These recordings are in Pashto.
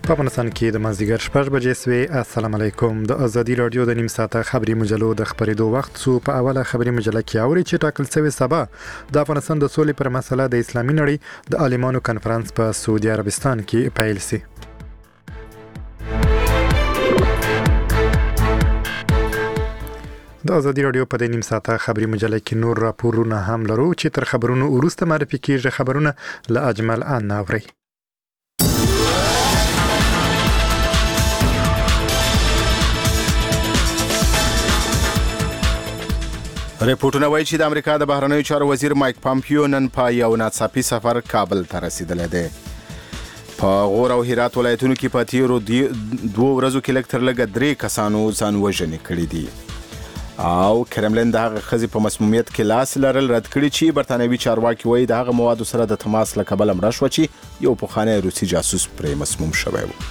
په افغانستان کې د مازدیګر 6 بجې سوي. السلام علیکم. د ازادي رادیو د نیم ساعته خبري مجلو د خبرېدو وخت سو په اوله خبري مجله کې اوري چې ټاکل شوی سبا د افغانستان د سولې پر مسله د اسلامي نړۍ د عالمانو کنفرانس په سعودي عربستان کې پیل شي. د ازادي رادیو په د نیم ساعته خبري مجله کې نور راپورونه هم لرو چې تر خبرونو وروسته معرفي کیږي. خبرونه له اجمل ان اوري. ریپورتونه وایي چې د امریکا د بهرنیو چارو وزیر مایک پامپیو نن په یو ناڅاپي سفر کابل ته رسیدلی دی. په غور او هرات ولایتونو کې په تیرو 2 ورځو کې لږ تر لږه 3 کسانو ځان وژنې کړي دي او کرملین د هغه ښځې په مسمومیت کې لاس لرل رد کړي چې برتانوي چارواکي وایي د هغه موادو سره د تماس له کبله مړه شوه چې یو پخوانی روسي جاسوس پرې مسموم شوی و.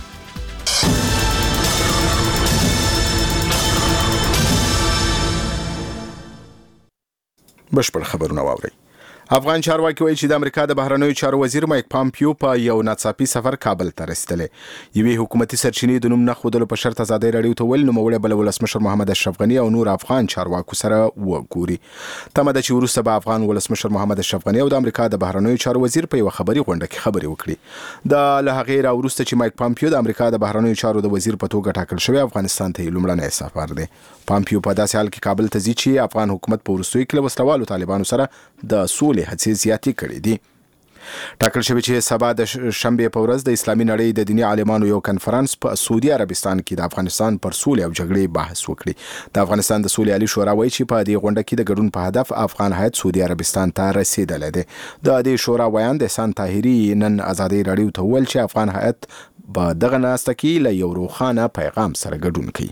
بشپړ خبرونه واورئ. افغان چارواکي وایي چې د امریکا د بهرنیو چارو وزیر مایک پامپیو په یو ناڅاپي سفر کابل ته رسیدلی. یوې حکومتي سرچینې د نوم نه ښودلو په شرط ازادي راډیو ته ویل نوموړی به له ولسمشر محمد اشرف غني او نور افغان چارواکو سره وګوري. تمه ده چې وروسته به افغان ولسمشر محمد اشرف غني او د امریکا د بهرنیو چارو وزیر په یوه خبري غونډه کې خبرې وکړي. له هغې راوروسته چې مایک پامپیو د امریکا د بهرنیو چارو د وزیر په توګه ټاکل شوی افغانستان ته یې لومړنی سفر دی. پامپیو په داسې حال کې کابل ته ځي چې افغان حکومت په وروستیو کې له وسلوالو طالبانو سره د سولې هڅې زیاتې کړي دي. ټاکل شوی چې سبا د شنبې په ورځ د اسلامي نړۍ د دیني عالمانو یو کنفرانس په سعودي عربستان کې د افغانستان پر سولې او جګړې بحث وکړي. د افغانستان د سولې عالي شورا وایي چې په دې غونډه کې د ګډون په هدف افغان هیات سعودي عربستان ته رسیدلی دی. د دې شورا ویان د احسان طاهري نن ازادي راډیو ته وویل چې افغان هیات په دغه ناسته کې له یو روښانه پیغام سره ګډون کوي.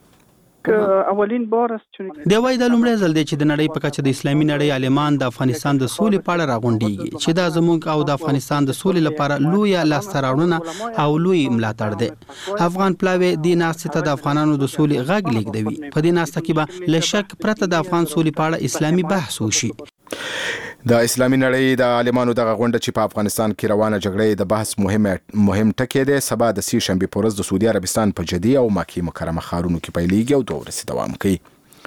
اولین بار است دی وای د لومړی ځل دی چې د نړۍ په کچه د اسلامي نړۍ عالمان د افغانستان د سولې په اړه راغونډيږي چې دا زموږ او د افغانستان د سولې لپاره لوی لاسته راوړنه او لوی ملاتړ دی. افغان پلاوی د ناستې ته د افغانانو د سولې غږ لیږدوي. په دې ناسته کې به له شک پرته د افغان سولې په اړه اسلامي بحث وشي. د اسلامي نړۍ د عالمانو دغه غونډه چې په افغانستان کې روانه جګړه د بحث مهم ټکی دی سبا د سې شنبې په ورځ د سعودي عربستان په جدي او مکې مکرمه ښارونو کې پیلېږي او 2 ورځې دوام کوي.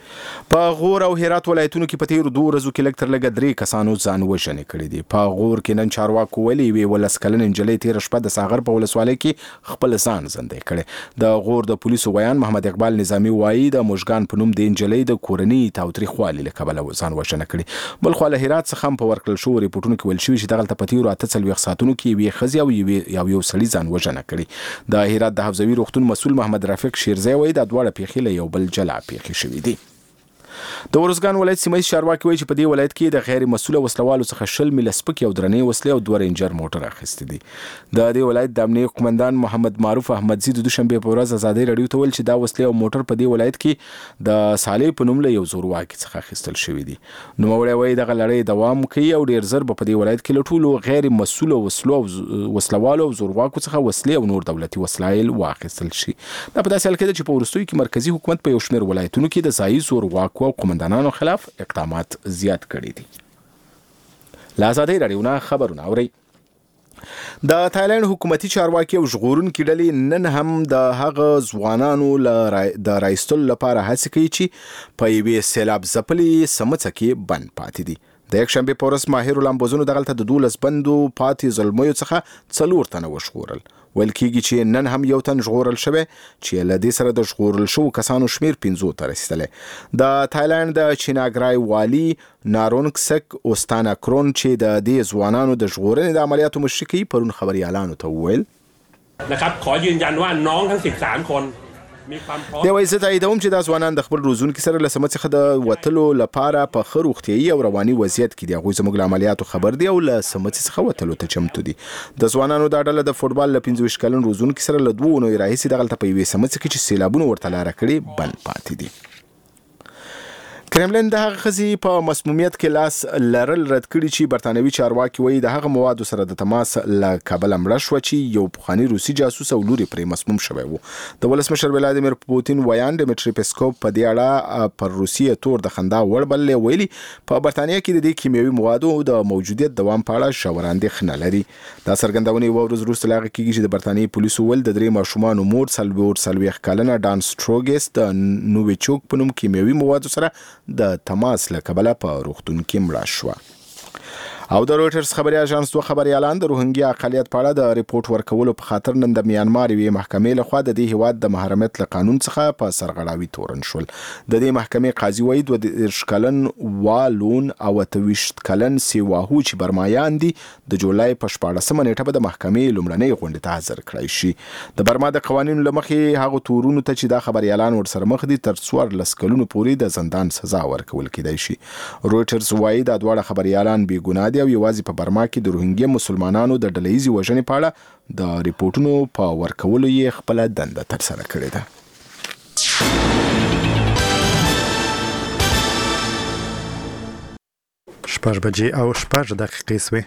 په غور او هرات ولایتونو کې په تیرو 2 ورځو کې لږ تر لږه 3 کسانو ځان وژنې کړي دي. په غور کې نن چارواکو ویلي یوې 18 کلنې نجلۍ تېره شپه د ساغر په ولسوالۍ کې خپل ځان زندۍ کړی. د غور د پولیسو ویان محمد اقبال نظامي وایي د موژګان په نوم د نجلۍ د کورنۍ تاوتریخوالي له کبله ځان وژنه کړې. بلخوا له هرات څخه هم په ورکړل شوو ریپورټونو کې ویل شوي چې دغلته په تیرو 48 ساعتونو کې یوې ښځې او یو سړي ځان وژنه کړې. د هرات د حفظوي روغتون مسؤل محمد رفیق شیرزی وایي دا دواړه پیښې له یو بل جلا پیښې شوي دي. د ورزګان ولایت سیمه چارواکي وایي چې په دې ولایت کې د غیر مسؤله وسلوالو څخه 20 ملي سپکې او درنې وسلې او 2 رینجر موټر اخیستي دي. د دې ولایت د امنیه قومندان محمد معروف احمدزي د دوشنبه په ورځ ازادي راډیو ته ویل چې دا وسلې او موټر په دې ولایت کې د صالح په نوم له یو زورواکي څخه اخیستل شوی دي. نوموړی وایي دغه لړۍ دوام کوي او ډیر زر په دې ولایت کې له ټولو غیر مسؤله وسلوالو او زورواکو څخه وسلې او نور دولتي وسایل واخیستل شي. دا په داسې حال کې ده چې په وروستیو کې مرکزی حکومت په یو شمېر ولایتونو کې د ځایي زورواکو او قومندانانو خلاف اقدامات زیات کړي دي. له ازادي راډیو نه خبرونه اورئ. د تایلند حکومتي چارواکي او ژغورونکي ډلې نن هم د هغه ځوانانو د رایستلو لپاره هڅې کوي چې په یوې سیلاب ځپلې سمڅه کې بند پاتې دي. د یکشنبې په ورځ ماهر لامبوزونو دغلته د 12 بندو پاتې زلمیو څخه 4 تنه وژغورل. ویل کېږي چې نن هم یو تن ژغورل شوی چې له دې سره د ژغورل شوو کسانو شمیر 15 ته رسیدلی. د تایلند د چیناګرای والي نارونګسک اوستاناکرون چې د دې ځوانانو د ژغورنې د عملیاتو مشري کوي پرون خبريالانو ته وویل นะครับขอยืนยันว่าน้องทั้ง13คน دی وایي زه تاییدوم چې دا ځوانان د خپل روزونکي سره له سمڅې څخه د وتلو لپاره په ښه روغتیایي او رواني وضعیت کې دي. هغوی زموږ له عملیاتو خبر دي او له سمڅې څخه وتلو ته چمتو دي. د ځوانانو دا ډله د فوټبال له 25 کلن روزونکي سره له 2 اونیو راهیسې دغلته په یوې سمڅې کې چې سیلابونه ورته لاره کړې بند پاتې دي. کرملین د هغه خزي په مسمومیت کې لاس لرل رد کړي چې برتانوي چارواکي وایي د هغه موادو سره د تماس له کابل مړ شو چې یو پخوانی روسي جاسوس او لوري پرې مسموم شوی وو. د ولسمشر ولادیمیر پوتین ویان ډیمټری پیسکوف په دې اړه پر روسیه تور د خندا وړ بللې ویلي په برتانیا کې د دې کیمیاوي موادو د موجودیت دوام په اړه ژور اندېښنه لري. دا څرګندونه یو ورځ وروسته لاغه کیږي چې د برتانیې پولیسو ول د درې ماشومان مور سلويخ کلنه ډان سټروګس د نوویچوک په نوم کیمیاوي موادو سره د تماس له کبله په روغتون کې مړه شوه. او د رويټرز خبري اژانس دوه خبريالان د روهنګیا اقلیت په اړه د ریپورت ورکولو په خاطر نن د میانمار یوې محکمې لخوا د دې هیواد د محرمیت له قانون څخه په سرغړاوي تورن شول. د دې محکمې قاضي وایي 22 کلن والون او 28 کلن سیواهو چې برمایان دي د جولای په 14مه نیټه به د محکمې لومړنۍ غونډې ته حاضر کړای شي. د برما د قوانینو لمخې هغه تورونو ته چې دا خبريالان ورسره مخ دي تر 14 کلونو پورې د زندان سزا ورکول کېدای شي. رويټرز وایي دا دواړه خبريالان بې ګناه دي او یوازې په برما کې د روهنګیا مسلمانانو د ډلهیزې وژنې په اړه د ریپورتونو په ورکولو یې خپل دنده ترسره کړې ده. شپږ بجې او 6 دقیقې سوې.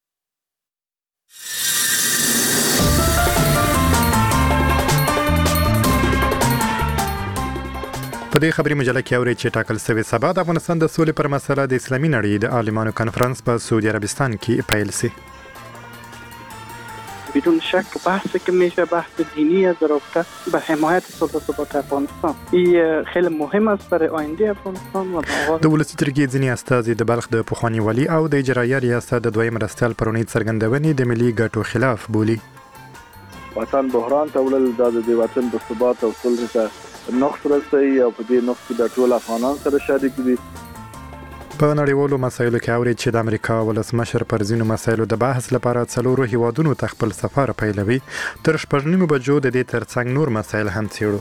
په دې خبري مجله کې اوري چې ټاکل شوی سبا د افغانستان د سولې پر مسله د اسلامي نړۍ د عالمانو کانفرنس په سعودي عربستان کې پیل شي. بدون شک بحث که میشه بحث دینی از رابطه به حمایت صلح و ثبات افغانستان این خیلی مهم است برای آینده افغانستان و د ولسی ترګي ځینی استازي د بلخ د پخوانی ولی او د اجرایه ریاست د دویم مرستیال پرونی څرګندونې د ملي ګټو خلاف بولی. وطن بحران ته ولل د وطن د ثبات او صلح ته نقص رسي او په دې نقص کې د ټول افغانان سره شریک دي. په نړیوالو مسایلو کې اوري چې د امریکا ولسمشر پر ځینو مسایلو د بحث لپاره څلورو هیوادونو ته خپل سفر پیلوي. تر 8 بجو د دې ترڅنګ نور مسایل هم څیړو.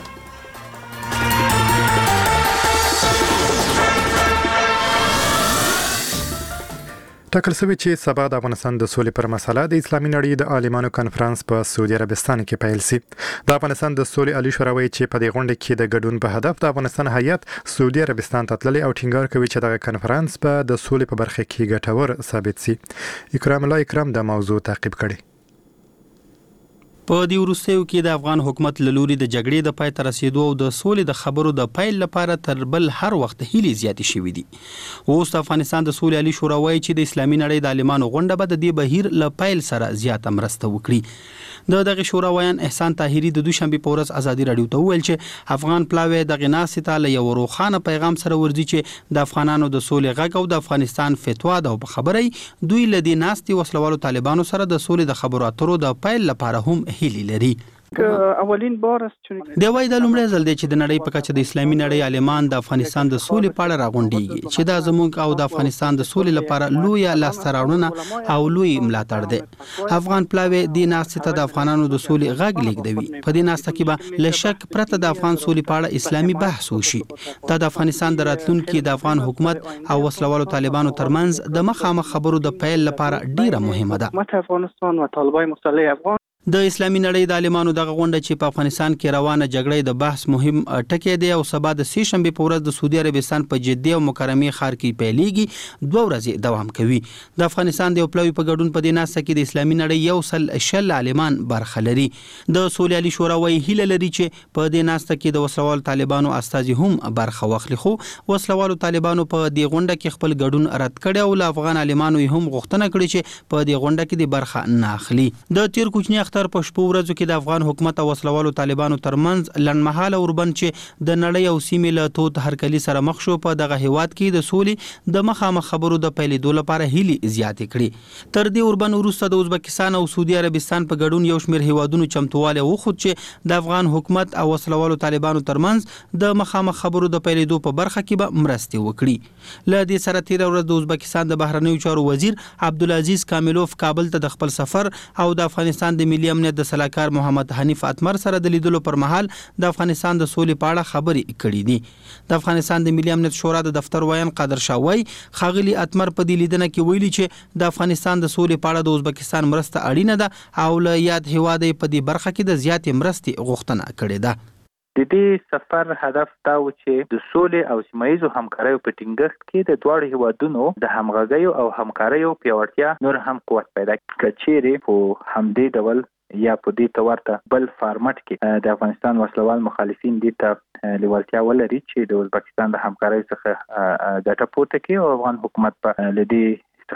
ټاکل شوی چې سبا د افغانستان د سولې پر مسله د اسلامي نړۍ د عالمانو کانفرنس په سعودي عربستان کې پیل شي. د افغانستان د سولې عالی شورا وایي چې په دې غونډه کې د ګډون په هدف د افغانستان هیات سعودي عربستان ته تللی او ټینګار کوي چې دغه کانفرنس به د سولې په برخه کې ګټور ثابت شي. اکرام الله اکرام د موضوع تعقیب کړي. په دې وروستیو کې د افغان حکومت له لوري د جګړې د پای ته رسیدو او د سولې د خبرو د پیل لپاره تر بل هر وخت هیلې زیاتې شوې دي. اوس د افغانستان د سولې عالی شورا وایي چې د اسلامي نړۍ د عالمانو غونډه به د دې بهیر له پیل سره زیاته مرسته وکړي. دغه شورا ویان احسان طاهری د دوشنبه په ورځ ازادي رادیو ته ویل چې افغان پلاوی د غناسې ته له یو روخانه پیغام سره ورځي چې د افغانانو د سولې غږ او د افغانستان فتوا د خبري دوی له دې ناستي وسلوالو طالبانو سره د سولې د خبرو اترو د پیل لپاره هم هیلې لري. اولین بار است چون د وای د لومړی ځل دی چې د نړۍ په کچه د اسلامي نړۍ عالمان د افغانستان د سولې په اړه راغونډيږي چې دا زموږ او د افغانستان د سولې لپاره لوی لاسته راوړنه او لوی ملاتړ دی. افغان پلاوی د ناستې د افغانانو د سولې غږ لیکدوي. په دې ناسته کې به لشک پرته د افغان سولې په اړه اسلامي بحث وشي. دا د افغانستان د راتلونکو د افغان حکومت او وسلوالو طالبانو ترمنځ د مخامخ خبرو د پیل لپاره ډیره مهمه ده. حکومت افغانستان و طالبای مسلح افغان د اسلامي نړۍ د عالمانو دغه غونډه چې په افغانستان کې روانه جګړې د بحث مهم ټکی دی او سبا د سې شنبه په ورځ د سعودي عربستان په جدي او مکرمه ښار کې پیلېږي 2 ورځې دوام کوي. د افغانستان د پلوي په ګډون په دې ناسه کې د اسلامي نړۍ یو سل شل عالمان برخه لري. د سولې عالی شورا وایي هیله لري چې په دې ناسه کې د وسلوال طالبانو استازي هم برخه واخلي. خو وسلوال طالبانو په دې غونډه کې خپل ګډون رد کړي او افغان عالمانو هم غوښتنه کړې چې په دې غونډه کې د برخه نه اخلي. د تیر کوچنی اختر په شپو ورځو کې د افغان حکومت او وسلوالو طالبانو ترمنځ لنډمهاله اوربند چې د نړۍ او سیمې له توت هرکلی سره مخ شو په دغه هیواد کې د سولې د مخامخ خبرو د پیلېدو لپاره هیلې زیاتې کړي. تر دې اوربند وروسته د ازبکستان او سعودي عربستان په ګډون یو شمېر هیوادونو چمتواله وخت چې د افغان حکومت او وسلوالو طالبانو ترمنځ د مخامخ خبرو د پیلېدو په برخه کې به مرستې وکړي. له دې سره تیر ورځ د ازبکستان د بهرنیو چارو وزیر عبدالعزیز کاملوف کابل ته د خپل سفر او د افغانستان د ملي امنیت د سلاکار محمد حنیف اتمر سره د لیدلو پر مهال د افغانستان د سولې په اړه خبرې کړې دي. د افغانستان د ملي امنیت شورا د دفتر ویان قادر شاوی خاغلی اتمر په دې لیدنه کې ویلي چې د افغانستان د سولې په اړه د ازبکستان مرسته اړینه ده او له یاد هیواد په دې برخه کې د زیاتې مرستې غوښتنه کړې ده. د دې سفر هدف دا و چې د سولې او سیمه‌ییزو همکاریو په ټینګښت کې د دواړو هیوادونو د همغږیو او همکاریو پیاوړتیا نور هم قوت پیدا کړي، چیرې په همدې ډول یا په دې تورته بل فارمټ کې د افغانستان وسلوال مخالفین دي ته لیوالتیا ولري چې د ازبکستان د همکارۍ څخه ګټه پورته کړي او افغان حکومت په لدی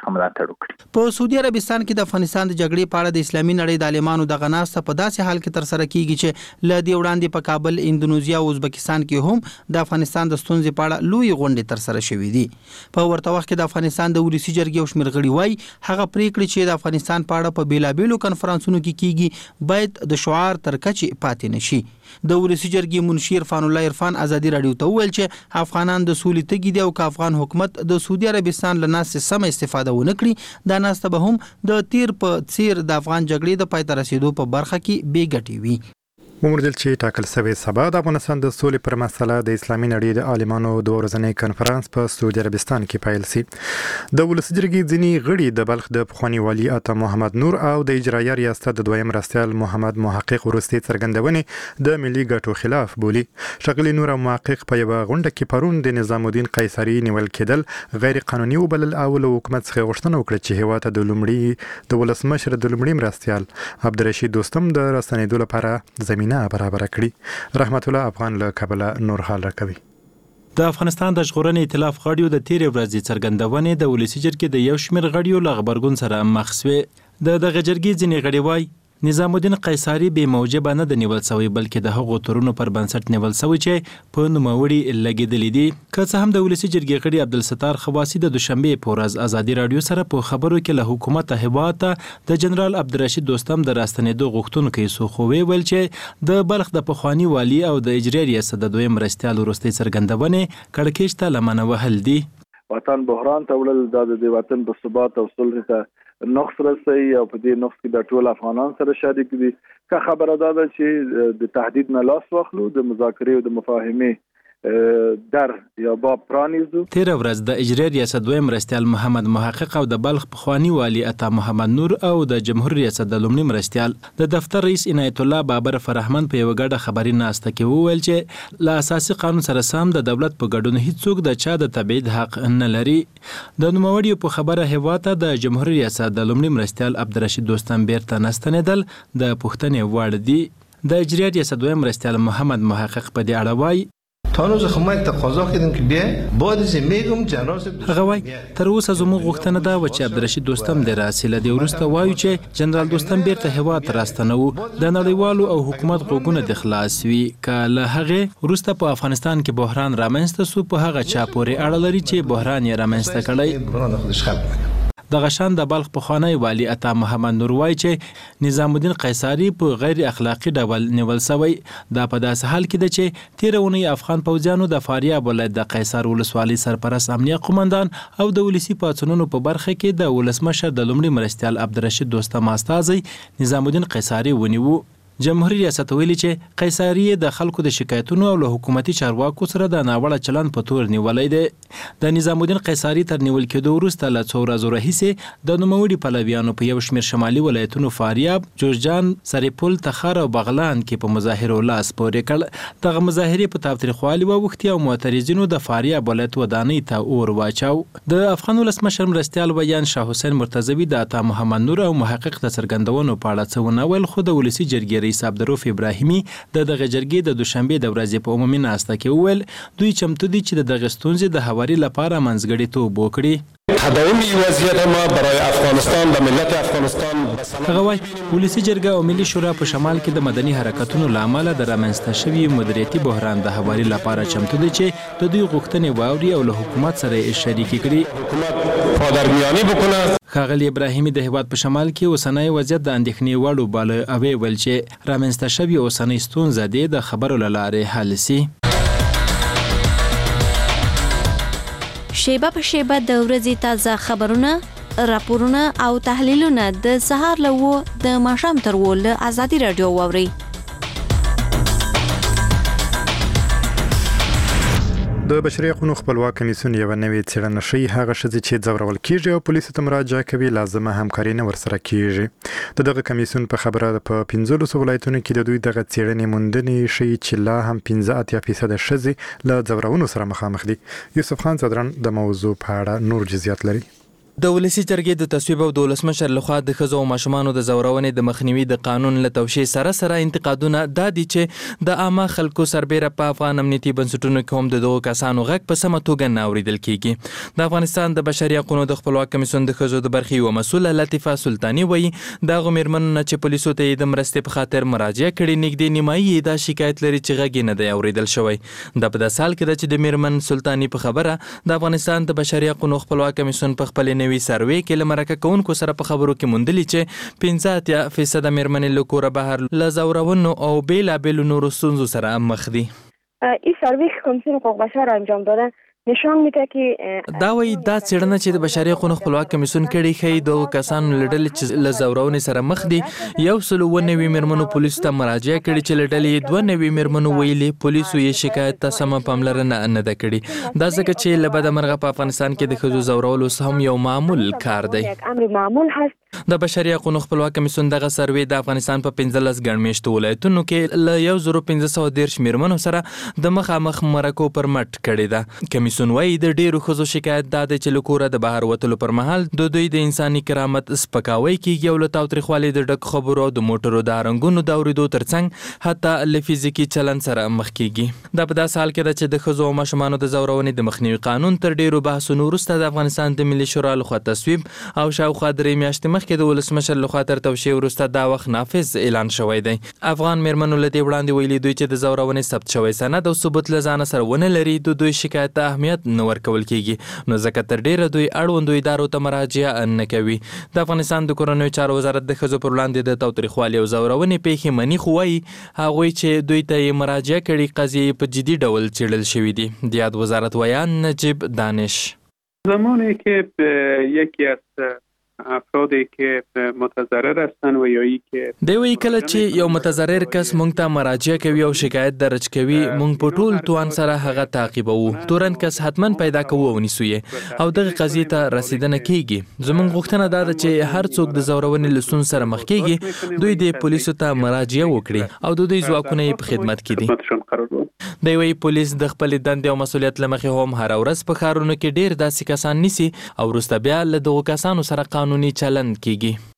په سعودي عربستان کې د افغانستان د جګړې په اړه د اسلامي نړۍ د عالمانو د غناسته په داسې حال کې تر سره کیږي چې ل دې وړاندې په کابل، اندونیزیا او ازبکستان کې هم د افغانستان د ستونزې په اړه لوی غونډې تر سره شوې دي. په ورته وخت کې د افغانستان د ولسی جرګې او شمېر غړي وایي هغه پریکړې چې د افغانستان په اړه په بیلابېلو کنفرانسونو کې کیږي باید د شعار تر کچې پاتې نشي. د ولسی جرګې منشي عرفان الله عرفان ازادي رادیو ته وویل چې افغانان د سولې تږي دي او که افغان حکومت د سعودي عربستان له ناستې سمه استفاده ونه کړي دا ناسته به هم د تیر په څیر د افغان جګړې د پای ته رسیدو په برخه کې بې ګټې وي. ومردل چې ټاکل شوی سبا د افغانستان د سولې پر مسله د اسلامي نړۍ د عالمانو د ورځنی کنفرانس په سعودي عربستان کې پیل شي. د ولسی جرګې ځینی غړي د بلخ د پخوانی والی عطا محمد نور او د اجرایه ریاست د دویم مرستیال محمد محقق ورستي څرګندونې د ملي ګټو خلاف بولی. شغلی نور او محقق په یو غونډه کې پرون د نظام الدین قیصری نیول کېدل غیر قانوني وبلل او له حکومت څخه غوښتنه وکړه چې هیواد د لومړي د ولسمشر د لومړي مرستیال عبدالرشید دوستم د رسنیدو لپاره زمينه برابر کړي. رحمت الله افغان له کابل نور حال راکوي. د افغانستان د ژغورنې ائتلاف غړیو د تیرې ورځې څرګندونې د ولسی جرګې د یو شمېر غړیو له غبرګون سره مخ شوې. د دغه جرګې ځینې غړي وایي نظام الدین قیصری به موجبه نه د نیول شوی بلکې د هغو تورونو پر بنسټ نیول شوی چې په نوموړي لګیدلې دي. که څه هم د ولسی جرګې غړي عبدالستار خواسی د دوشنبه په ورځ ازادي رادیو سره په خبرو کې له حکومت هیواد د جنرال عبدالرشید دوستم د راستنېدو غوښتونکو سو خو ویل چې د بلخ د پخوانی والی او د اجرایه ریاست د دویم مرستیال ورستي څرګندونې کړکېچ ته لمنه وهل دي. وطن بحران ته ولل د وطن په ثبات او صلح ته نقص رسي او په دې نقص کې د ټول افغانان سره شریک دي. که خبره ده چې د تهدید نه لاس واخلو د مذاکرې او د مفاهمې در یا باب پرانیزو. تیر ورځ د اجرایه ریاست دویم مرستیال محمد محقق او د بلخ پخوانی والی عطا محمد نور او د جمهوریت ریاست د لومړي مرستیال د دفتر رئیس عنایت الله بابر فرحمن په یو غړډه خبري ناسته کې وویل چې له اساسي قانون سره سم د دولت په ګډون هیڅوک د چا د تبعید حق نه لري. د نوموړي په خبره هیواته د جمهوریت ریاست د لومړي مرستیال عبدالرشید دوستم بیرته نستنیدل د پښتنې وړ دي. د اجرایه ریاست دویم مرستیال محمد محقق په دې اړه وایي تانوز خمای تقاضا کردیم که بیاین بعد از میگم جنرال هغه وای تر اوسه زموږ غوښتنه ده چې عبدالرشید دوستم د راسله دی ورسته وایو چې جنرال دوستم بیرته هیواد راستنو د نړیوالو او حکومت غوږونه د خلاص وی کله هغه ورسته په افغانستان کې بحران رامنځته سو په هغه چا پورې اړه لري چې بحران یې رامنځته کړی. د غشان د بلخ پخوانی والی عطا محمد نور وایي چې نظام الدین قیصری په غیر اخلاقی ډول نیول شوی. دا په داسې حال کې ده چې تیرونی افغان پوځیانو د فاریاب ولایت د قیصر ولسوالۍ سرپرست امنیه قومندان او د ولسی پاڅونونو په برخه کې د ولسمشر د لومړي مرستیال عبدالرشید دوستم استازی نظام الدین قیصری ونیو. جمهوریت ریاست ویلي چې قیصری د خلکو د شکایتونو او له حکومتي چارواکو سره د ناوړه چلند په تور نیولای دی. د نظام الدین قیصری تر نیول کېدو وروسته له څو ورځو راهیسې د نوموړي پلویانو په یو شمېر شمالي ولایتونو فاریاب، جوزجان، سرپل، تخار او بغلان کې په مظاهرو لاس پورې کړ. دغه مظاهرې په تاوتریخوالي واوښتې او معترضینو د فاریاب ولایت ودانۍ ته اور واچاو. د افغان ولسمشر مرستیال ویان شاه حسین مرتضوي د عطا محمد نور او محقق د څرګندونو په اړه څه ونه ویل، خو د ولسی جرګې رئیس عبدالرؤف ابراهیمي د دغه جرګې د دوشنبه د ورځې په عمومي ناسته کې وویل دوی چمتو دي چې د دغه ستونزې د هواري لپاره منځګړیتوب وکړي. تداوم وضعیت ما برای افغانستان و ملت افغانستان هغه وایي ولسی جرګه او ملي شورا په شمال کې د مدني حرکتونو له امله د رامنځته شوي مدیریتي بحران د هواري لپاره چمتو دي چې د دوی غوښتنې واوري او له حکومت سره یې شریکې کړي. حکومت پادرمیاني وکړي. ښاغلي ابراهیمي د هیواد په شمال کې اوسنی وضعیت د اندېښنې وړ باله او ویل چې رامنځته شوي اوسنۍ ستونزه دې د خبرو له لارې حل شي. شیبه په شیبه د ورځې تازه خبرونه، راپورونه او تحلیلونه د سهار له 9 د ماښام تر 10 له ازادي رادیو واورئ. د بشري حقوقو خپلواک کمیسیون یو نوې څېړنه ښیي هغه ښځې چې ځورول کیږي او پولیسو ته مراجعه کوي لازمه همکاري نه ورسره کیږي. دغه کمیسیون په خبره په 15 ولایتونو کې د دوی دغه څېړنې موندنې ښیي چې لا هم 15% ښځې له ځورونو سره مخامخ دي. یوسف خان صدران د موضوع په اړه نور جزئیات لري. د ولسی جرګې د تصویب او د ولسمشر لخوا د ښځو او ماشومانو د ځورونې د مخنیوي د قانون له توشیح سره انتقادونه دا دي چې د عامه خلکو سربېره په افغان امنیتي بنسټونو کې هم د دغو کسانو غږ په سمه توګه نه اورېدل کیږي. د افغانستان د بشري حقوقو د خپلواک کمیسیون د ښځو د برخې یوه مسؤله لطیفه سلطاني وایي د هغو مېرمنو نه چې پولیسو ته یې د مرستې په خاطر مراجعه کړې نږدې نیمایي یې دا شکایت لري چې غږ یې نه دی اورېدل شوی. دا په داسې حال کې ده چې د مېرمن سلطاني په خبره د افغانستان د بشري حقوقو خپلواک کمیسیون په خپلې نوي سروې کې مرکه کوونکو سره په خبرو کې موندلي چې 15% مېرمنې له کوره بهر له ځورونو او بېلابېلو نورو ستونزو سره مخ دي. این سروی که کمیسیون حقوق بشر انجام داده نشان میده که دا وایي دا څېړنه چې د بشري حقوقو خپلواک کمیسیون کړې ښیي دغو کسانو له ډلې چې له ځورونې سره مخ دي 190 مېرمنو پولیسو ته مراجعه کړې چې له ډلې 92 مېرمنو ویلي پولیسو یې شکایت ته سمه پاملرنه نه ده کړې. دا ځکه چې له بده مرغه په افغانستان کې د ښځو ځورولو هم یو معمول کار دی. امر معمول هست. د بشري حقوقو خپلواک کمیسیون دغه سروې د افغانستان په 15 ګڼ میشتو ولایتونو کې له 1510 مېرمنو سره د مخامخ مرکو پر مټ کړې ده. کمیسیون وایي د ډېرو ښځو شکایت دا دی چې له کوره د بهر وتلو پر مهال د دوی د انساني کرامت سپکاوی کیږي او له تاوتریخوالي د ډکو خبرو او د موټرو د هرنګونو د اورېدو ترڅنګ حتی له فزیکي چلند سره مخ کیږي. دا په داسې حال کې ده چې د ښځو او ماشومانو د ځورونې د مخنیوي قانون تر ډېرو بحثونو وروسته د افغانستان د ملي شورا لخوا تصویب او شاوخوا 3 میاشتې مخکې د ولسمشر لخوا تر توشیح وروسته دا وخت نافذ اعلان شوی دی. افغان مېرمنو له دې وړاندې ویلي دوی چې د ځورونې ثبت شوی سند او ثبوت له ځانه سره ونه لري د دوی شکایت ته اهمیت نه ورکول کیږي نو ځکه تر ډیره دوی اړوندو ادارو ته مراجعه نه کوي. د افغانستان د کورنیو چارو وزارت د ښځو پر وړاندې د تاوتریخوالي او ځورونې پیښې مني خو وایي هغوی چې دوی ته یې مراجعه کړي قضیې په جدي ډول څېړل شوي دي. د یاد وزارت ویان نجیب دانش زمانی که یکی از افرادی که متضرر هستن و یا ای که دی وی کله چې یو متضرر کس مونږ ته مراجعه کوي او شکایت درج کوي مونږ په ټول توان سره هغه تعقیبوو. تورن کس حتما پیدا کوو او نیسو یې او دغه قضیې ته رسیدنه کیږي. زمونږ غوښتنه دا ده چې هر څوک د ځورونې له ستونزو سره مخ کیږي دوی د پولیسو ته مراجعه وکړي او د دوی ځواکونه یې په خدمت کې دي. دی وی پولیس د خپلې دندې او مسؤلیت له مخې هم هره ورځ په ښارونو کې ډېر داسې کسان نیسي او وروسته بیا له دغو کسانو سره قانوني چلند کیږي.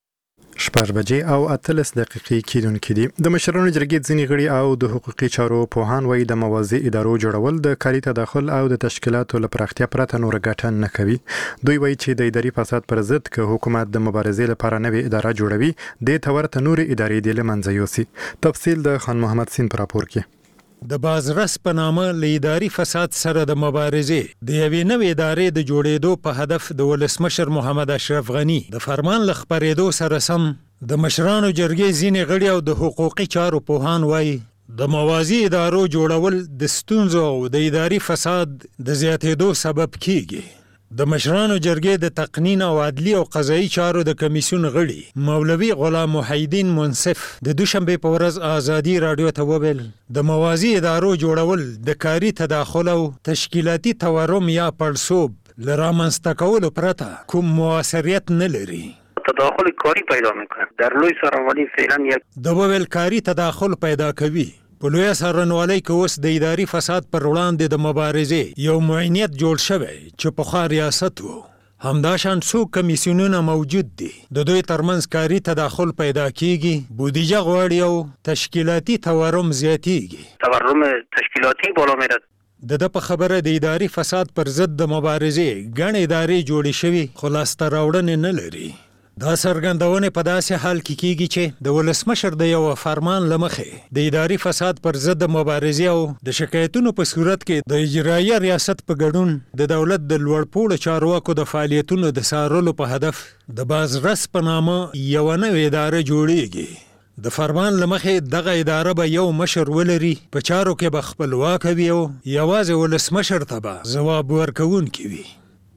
6 بجې او 13 دقیقې کېدونکې دي. د مشرانو جرګې ځینې غړي او د حقوقي چارو پوهان وایي د موازی ادارو جوړول د کاري تداخل او د تشکیلاتو له پراختیا پرته نور ګټه نه کوي. دوی وایي چې د اداري فساد پر ضد که حکومت د مبارزې لپاره نوې اداره جوړوي د تورته نور ادارې د لمنځه یوسي. تفصیل د خان محمد سین پر راپور کې. د بازرس په نامه له اداري فساد سره د مبارزې د یوې نوې ادارې د جوړېدو په هدف د ولسمشر محمد اشرف غني د فرمان له خپرېدو سره سم د مشرانو جرګې ځینې غړي او د حقوقي چارو پوهان وایي د موازی ادارو جوړول د ستونزو او د اداري فساد د زیاتېدو سبب کیږي. د مشرانو جرګې د تقنین او عدلی او قضایي چارو د کمیسیون غړي مولوي غلام محیدین منصف د دوشنبه په ورځ آزادي رادیو ته وویل د موازی ادارو جوړول د کاري تداخل او تشکیلاتي تورم یا پړسوب له رامنځته کولو پرته کوم موثریت نه لري. تداخل کاری پیدا میکنه در لوی سرانوالي فعلا یک د وویل کاري تداخل پیدا کوي. په لویه سرانوالۍ کې اوس د اداري فساد پر وړاندې د مبارزې یو معینیت جوړ شوی چې پخوا ریاست و. همداشان څو کمیسیونونه موجود دي د دوی ترمنځ کاري تداخل پیدا کیږي بودیجه غواړي او تشکیلاتي تورم زیاتیږي. تورم تشکیلاتی بالا میره. د په خبره د اداري فساد پر ضد د مبارزې ګڼ ادارې جوړې شوي خو لاسته راوړنې نه لري. دا څرګندونې په داسې حال کې کیږي چې د ولسمشر د یو فرمان له مخې د اداري فساد پر ضد مبارزې او د شکایتونو په صورت کې د اجرایه ریاست په ګډون د دولت د لوړپوړو چارواکو د فعالیتونو د څارلو په هدف د بازرس په نامه یوه نوې اداره جوړیږي. د فرمان له مخې دغه اداره به یو مشر ولري په چارو کې به خپلواکه وي او یوازې ولسمشر ته به ځواب ورکوونکی وي.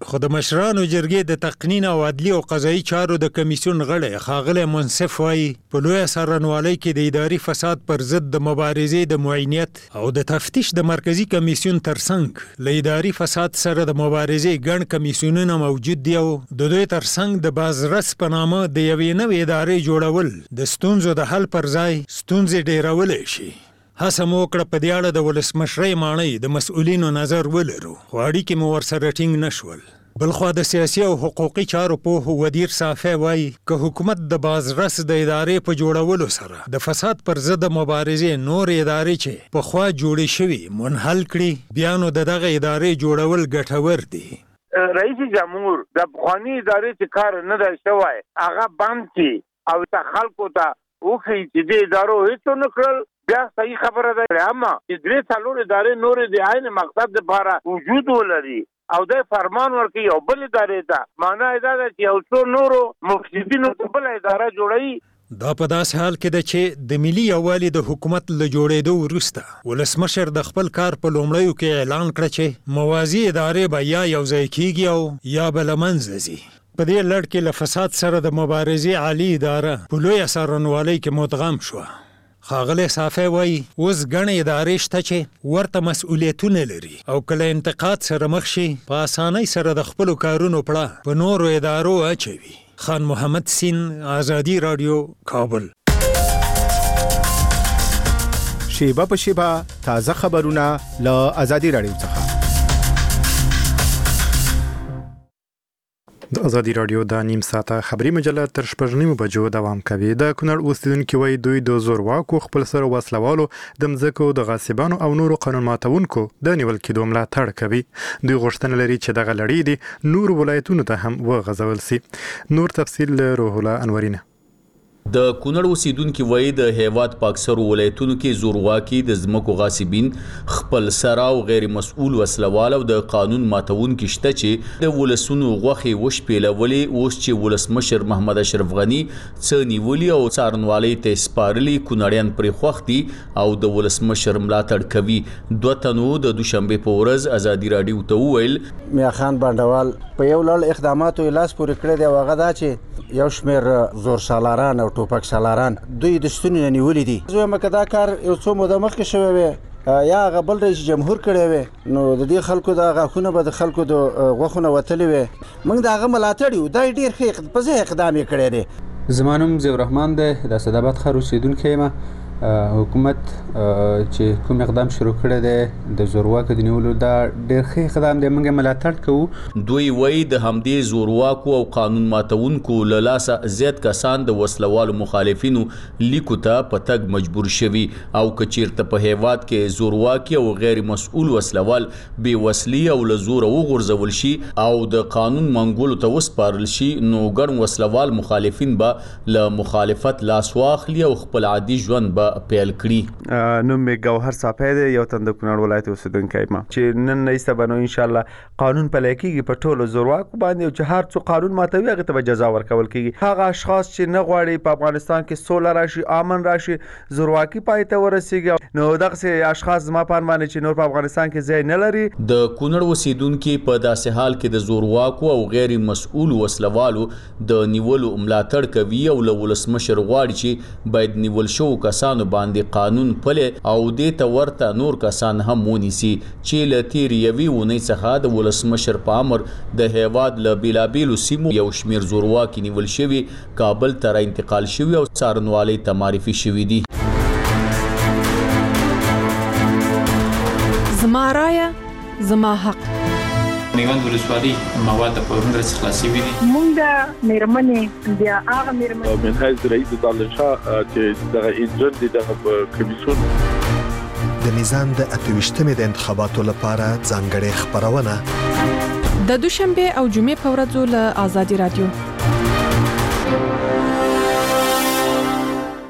خو د مشرانو جرګې د تقنین او عدلي او قضایي چارو د کمیسیون غړی ښاغلی منصف وایي په لویه څارنوالۍ کې د اداري فساد پر ضد د مبارزې د معینیت او د تفتیش د مرکزي کمیسیون ترڅنګ له اداري فساد سره د مبارزې ګڼ کمیسیونونه موجود دي او د دوی ترڅنګ د بازرس په نامه د یوې نوې ادارې جوړول د ستونزو د حل پر ځای ستونزې ډیرولی شي. هڅه مو وکړه په دې اړه د ولسمشرۍ ماڼۍ د مسؤلینو نظر ولرو، خو اړیکې مو ورسره ټینګ نشول. بلخوا د سیاسي او حقوقي چارو پوه ودیر صافی وایي که حکومت د بازرس د ادارې په جوړولو سره د فساد پر ضد مبارزې نور ادارې چې پخوا جوړې شوي منحل کړي، بیا نو د دغه ادارې جوړول ګټور دي. رئیس جمهور د افغاني ادارې چې کار نه دی شوی هغه بند کړي او ته خلکو ته وښیي چې دې ادارو هېڅ ونه کړل، بیا صحیح خبره ده. اما چې درې څلور ادارې نورې د عین مقصد لپاره وجود ولري او د فرمان ورکوي او بل ادارې ته، معنا یې دا ده چې یو څو نورو مفسدینو ته بله اداره جوړوي. دا په داسې حال کې ده چې د ملي یووالي د حکومت له جوړېدو وروسته ولسمشر د خپل کار په لومړیو کې اعلان کړه چې موازي ادارې به یا یو ځای کېږي او یا به له منځه ځي. په دې لړ کې له فساد سره د مبارزې عالي اداره په لویه څارنوالۍ کې مدغم شوه. ښاغلی صافی وایي اوس ګڼې ادارې شته چې ورته مسؤلیتونه لري او که له انتقاد سره مخ شي په اسانۍ سره د خپلو کارونو پړه په نورو ادارو اچوي. خان محمد سین، آزادی رادیو، کابل. شیبه په شیبه تازه خبرونه له آزادی رادیو څخه. د ازادي رادیو د نیم ساعته خبري مجله تر 6:30 بجو دوام کوي. د کونړ اوسیدونکو وایي دوی د زورواکو خپل سره وسلوالو د مځکو د غاصبانو او نورو قانون ماتونکو د نیول کېدو ملاتړ کوي. دوی غوښتنه لري چې دغه لړۍ دي نور ولایتونو ته هم وغځول سي. نور تفصیل له روح الله انورینه. د کونړ اوسیدونکو وایي د هیواد په اکثرو ولایتونو کې زورواکي د ځمکو غاصبین خپل سره او غیر مسؤل وسلوال او د قانون ماتونکو شته چې د ولسونو غوښې وشپېلولې. اوس چې ولسمشر محمد اشرف غني څه نیولي او څارنوالۍ ته سپارلي، کونړیان پرې خوښ دي او د ولسمشر ملاتړ کوي. دوه تنو د دوشنبې په ورځ ازادي رادیو ته وویل میا خان بانډوال په یو لړ اقداماتو لاس پورې کړی دی او هغه دا چې یو شمېر زور سالاران او ټوپک سالاران دوی د ستوني نه نیولي دي. زه وایم که دا کار یو څو موده مخکې شوی وی یا هغه بل رئیس جمهور کړی وی نو د دې خلکو د غاښونه به د خلکو د غوښونه وتلي وی. موږ د هغه ملاتړ یو، دا ډېر ښه په ځای اقدام یې کړی دی. زما نوم ضیاء الرحمن دی، د اسداباد ښار اوسېدونکی یم. حکومت چې کوم اقدام شروع کړی دی د زورواکو د نیولو دا ډېر ښه اقدام دی، موږ ملاتړ کوو. دوی وایي د همدې زورواکو او قانون ماتونکو له لاسه زیات کسان د وسلوالو مخالفینو لیکو ته په تګ مجبور شوي او که چیرته په هیواد کې زورواکي او غیر مسؤل وسلوال بې وسلې او له زوره وغورځول شي او د قانون منګولو ته وسپارل شي نو ګڼ وسلوال مخالفین به له مخالفت لاس واخلي او خپل عادي ژوند به پیل کړي. نوم می ګوهر صافی دی، یو تن د کونړ ولایت اوسیدونکی یم چې نن ایسته بنو ان شاء الله قانون پلی کیږي په ټولو زورواکو باندې او چې هر څو قانون ماتوي هغه ته جزا ورکول کیږي. هغه اشخاص چې نه غواړي په افغانستان کې سوله راشي، امن راشي، زورواکي پای ته ورسیږي نو دغه اشخاص زما په باندې چې نور په افغانستان کې ځای نه لري. د کونړ اوسیدونکو په داسې حال کې د زورواکو او غیر مسؤل وسلوالو د نیولو ملاتړ کوي او له ولسمشر غواړي چې باید نیول شو کسانو باندې قانون پلی او دې ته ورته نور کسان هم ونیسي چې له تیرې یوې اونۍ څخه د ولسمشر په امر د هیواد له بېلابېلو سیمو یو شمېر زورواکي نیول شوي کابل ته را انتقال شوي او څارنوالۍ ته معرفي شوي دي. زما رایه زما حق. میوند ولسوالۍ مواد په ورندره څخه خلاصي وي. مونږ د میرمنې بیا هغه میرمنې من حیث رئیس دالشاه چې دغه انجن دي دغه کمیسیون د میزان د 28مې د انتخاباتو لپاره ځانګړې خبرونه د دوشنبه او جمعې په ورځو له آزادي رادیو.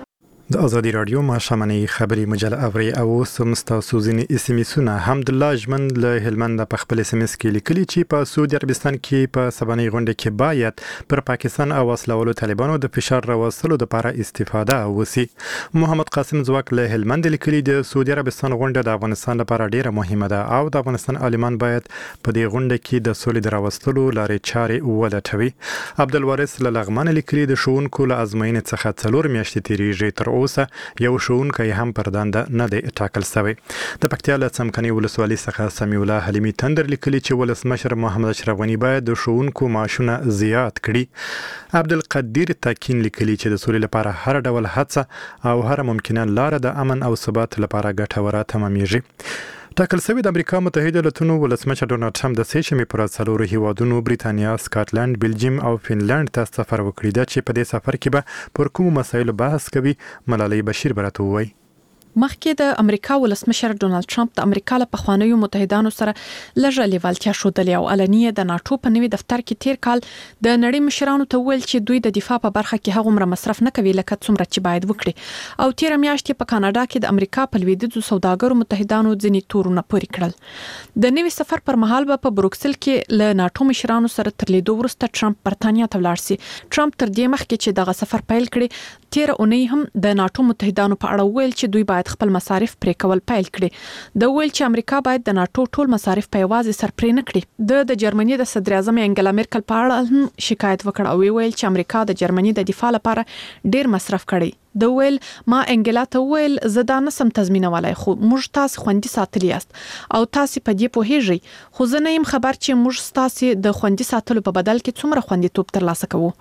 د ازادي رادیو ماشامنی خبری مجله اوري او سمستاسو ځینې اسمسونه حمدالله ژمن له هلمند په خپل اسمس کې لیکلي چې په سعودي عربستان کې په سباني غونډه کې باید پر پاکستان او وسلوالو طالبانو د فشار راوستلو لپاره استفاده وسی. محمد قاسم زواک له هلمند لیکلي د سعودي عربستان غونډه د افغانستان لپاره ډیره مهمه ده او د افغانستان عالمان باید په دې غونډه کې د سولې د راوستلو لارې چارې ولټوي. عبدالوارث له لغمان لیکلي د ښوونکو له ازموینې څخه 4 میاشتې تیریږي تر اوسه یو ښوونکی هم پر دنده نه دی ټاکل شوی. د پکتیا له څمکني ولسوالۍ څخه سمیع الله حلیمي تندر لیکلي چې ولسمشر محمد اشرف غني باید د ښوونکو معاشونه زیات کړي. عبدالقدیر تاکین لیکلي چې د سولې لپاره هر ډول هڅه او هر ممکنه لاره د امن او ثبات لپاره ګټوره تمامېږي. ټاکل شوی د امریکا متحده ایالاتونو ولسمشر ډونالډ ټرمپ د سېشمې پر څلورو هیوادونو بریتانیا، سکاټلند، بلجیم او فنلند ته سفر وکړی دی چې په دې سفر کې به پر کومو مسایلو بحث کوي. ملالۍ بشیر براته وایي. مخکې د امریکا ولسمشر ډونالډ ټرمپ د امریکا له پخوانیو متحدانو سره لږه لیوالتیا ښودلې او علنیه د ناتو په نوي دفتر کې تیر کال د نړۍ مشرانو ته ویل چې دوی د دفاع په برخه کې هغومره مصرف نه کوي لکه څومره چې باید وکړي او تیر میاشت په کاناډا کې د امریکا په لویدیځو سوداګرو متحدانو ځینې تورونه پوري کړل. د نوي سفر پر مهال په بروکسل کې له ناتو مشرانو سره تر لیدو وروسته ټرمپ برتانیا ته ولاړ سي. ټرمپ تر دې مخکې چې دغه سفر پیل کړي تیر اونۍ هم د ناتو متحدانو په اړه ویل چې دوی باید خپل مصارف پرې کول پیل کړي. د ویل چې امریکا باید د ناتو ټول مصارف په یوازې سر پرې نه کړي. د جرمني د صدر اعظم انګلا میرکل په اړه هم شکایت وکړ او ویل چې امریکا د جرمني د دفاع لپاره ډیر مصرف کړي. د ویل ما انګلا ته ویل زه دا نسم تضمینولای خو موږ تاسو خوندي ساتلی یاست او تاسو په دې پوهیږئ خو زه نه یم خبر چې موږ تاسو د خوندي ساتلو په بدل کې څومره خوندیتوب ترلاسه کوو.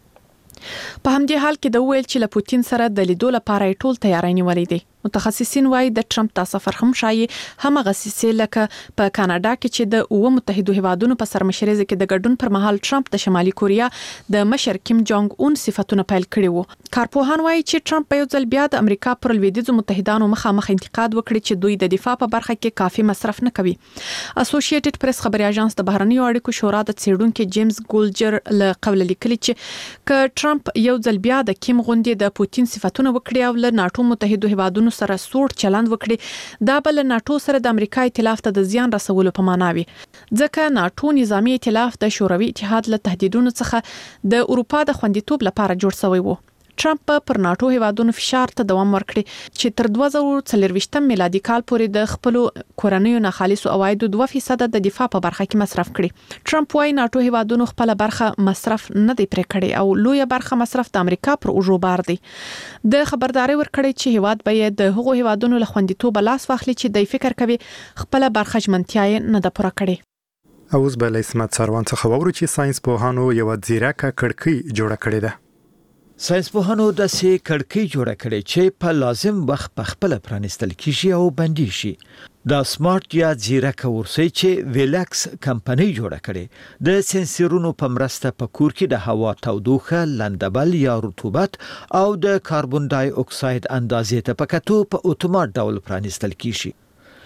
په همدې حال کې د ویل چې له پوتین سره د لیدو لپاره ټول تیاری نیولې دي. متخصصین وایي د ټرمپ د سفر هم شایي هم غسیسه لکه په کاناډا کې چې د متحده هیوادونو په سرمشرۍ کې د ګډون پر مهال ټرمپ د شمالي کوریا د مشر کیم جونګ اون صفاتونه پیل کړي وو. کارپوهان وایي چې ټرمپ په یو ځل بیا د امریکا پر لویدیځو متحدانو مخامخ انتقاد وکړي چې دوی د دفاع په برخه کې کافي مصرف نه کوي. اسوسییټډ پریس خبري اژانس د بهرنیو اړیکو شورا د څېړونکو جیمز ګولجر له قول لیکلي چې ک ټرمپ یو ځل بیا د کیم غونډې د پوتین صفاتونه وکړي او له ناتو متحده هیوادونو سره سوړ چلند وکړي دا بل ناتو سره د امریکا ائتلاف ته د زیان رسولو په معنا وي ځکه ناتو نظامی ائتلاف د شوروي اتحاد له تهدیدونو څخه د اروپا د خوندیتوب لپاره جوړ شوی وو. ټرمپ پر ناتو هیوادونو فشار ته دوام ورکړي چې تر 2024 میلادي کال پورې د خپل کورنیو نه خالصو عوایدو 2% د دفاع په برخه کې مصرف کړي. ټرمپ وايي ناتو هیوادونو خپل برخه مصرف نه دی پرې کړی او لوی برخه مصرف د امریکا پر اوجو بار دی. د خبرداري ورکړي چې هیواد به د هغو هیوادونو له خوندیتوب لاس واخلي چې د فکر کوي خپل برخه ژمنتیا نه ده پوره کړې. اوس به له اسمت سروان څخه وورو چې ساينس پوهانو یو ځیرکه کړکۍ جوړه کړې ده. ساينس پوهانو د سې کړکۍ جوړه کړې چې په لازم وخت په خپل پرانستل کیږي او بندي شي. دا سمارټ یا ځیرکه ورسې چې ویلکس کمپنۍ جوړه کړې د سنسورونو په مرسته په کور کې د هوا تودوخه، لندبل یا رطوبت او د کاربن ډای اکساید اندازې ته په کتو په اتومات ډول پرانستل کیږي.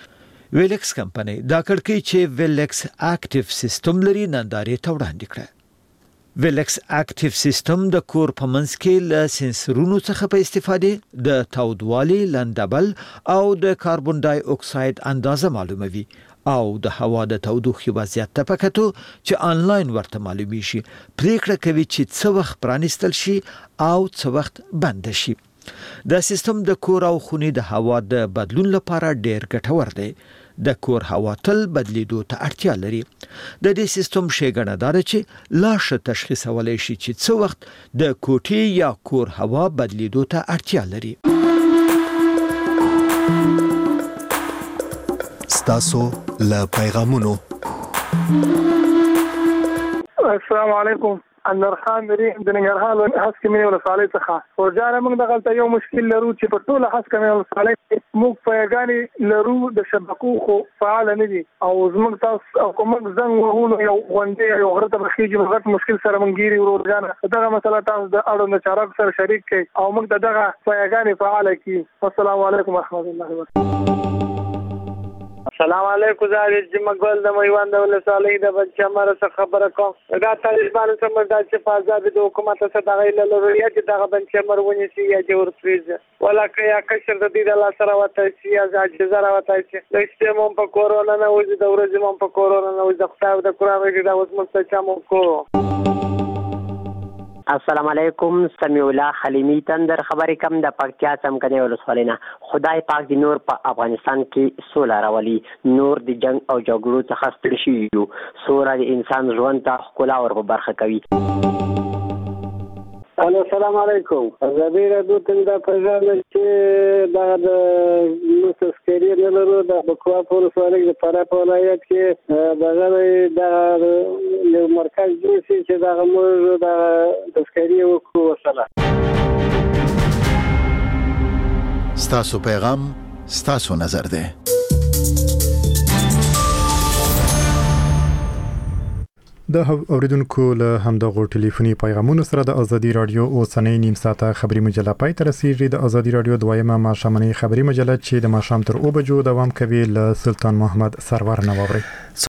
ویلکس کمپنۍ دا کړکۍ چې ویلکس اکټیو سیستم لري نندارې ته وړاندې کړه. ویلکس اکټیو سیستم د کور په منځ کې له سنسورونو څخه په استفاده د تودوالي، لندبل او د کاربن ډای اکساید اندازه معلوموي او د هوا د تودوخې وضعیت ته په کتو چې آنلاین ورته معلومي شي پریکړه کوي چې څه وخت پرانستل شي او څه وخت بند شي. دا سیستم د کور او خونې د هوا د بدلون لپاره ډیر ګټور دی. د کور هوا تل بدلیدو ته اړتیا لري. د دې سیستم ښېګڼه دا ده چې لا ښه تشخیصولی شي چې څه وخت د کوټې یا کور هوا بدلیدو ته اړتیا لري. ستاسو له پیغامونو. السلام علیکم. انرخان لري د ننګرهار هسکې مینې ولسوالۍ څخه ورجانه موږ دغلته یو مشکل لرو چې په ټوله هسکې مینې ولسوالۍ کې موږ پیاګانې لرو د شبکو خو فعال نه دي او زموږ تاسو او کوم زنګ وهونو یو غونډې یو غره ته بخیږي غټ مشکل سره موږ ګیري ورجانه دغه مسله تاسو د اړوند چارواکو سره شریک کړئ او موږ دغه پیاګانې فعال کړي. السلام علیکم ورحمت الله وبرکاته. سلام علیکم زاهد جمعګل د میوند ولسوالۍ د بنچمر څخه خبره کوم دا طالبان سم د حفاظت د حکومت څخه دغه لوري چې دغه بنچمر ونیسي یا جوړ فریز ولکه یا کشر د دې له سره وته سي یا اجازه راوته چې د استعمال په کورونا نه وځي د ورځې مون په کورونا نه وځي د خدای د قرآن کې دا اوس مستچمو کو. السلام علیکم سمیع الله خلیمی تندر خبرې کم د پکتیا څمکني ولسوالۍ نه. خدای پاک د نور په افغانستان کې سوله راولي، نور د جنگ او جګړو څخه ستړي شوي یو، سوله د انسان ژوند ته ښکلا ور په برخه کوي. السلام علیکم. زبیر راډیو څنګه پېژنئ چې دا د مسکري نه لرو د بکوا په ولسوالۍ د فراه په ولایت کې دغه یو مرکز جوړ شي چې دغه موږ د مسکري وکړو. وسله ستاسو پیغام ستاسو نظر دی. د اوریدونکو له همدغه ټلیفوني پیغامونو سره د ازادي رادیو اوسنۍ نیم ساعته خبري مجله پای ته رسیږي. د ازادي رادیو دویمه ماښامنۍ خبري مجله چې د ماښام تر 2 بجو دوام کوي له سلطان محمد سرور نوابري.